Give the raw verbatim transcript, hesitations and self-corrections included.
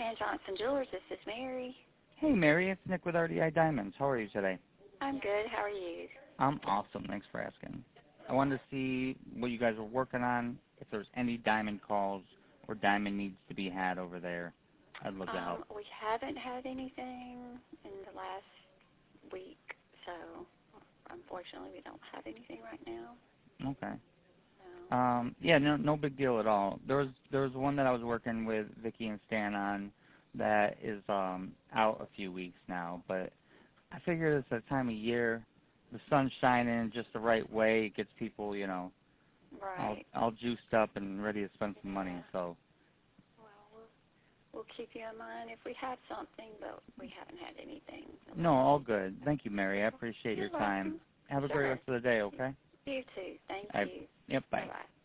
Van Johnson Jewelers. This is Mary. Hey, Mary. It's Nick with R D I Diamonds. How are you today? I'm good. How are you? I'm awesome. Thanks for asking. I wanted to see what you guys were working on, if there's any diamond calls or diamond needs to be had over there. I'd love to Um, help. we haven't had anything in the last week, so unfortunately we don't have anything right now. Okay. No. Um, yeah, no, no big deal at all. There was there was one that I was working with Vicky and Stan on that is um, out a few weeks now, but I figure it's that time of year, the sun's shining just the right way. It gets people, you know, Right. all, all juiced up and ready to spend some money. So. Well, we'll we'll keep you in mind if we have something, but we haven't had anything. No, all good. Thank you, Mary. I appreciate You're your time. welcome. Have a Sure. great rest of the day, okay? You too. Thank I, you. yep, bye. Bye-bye.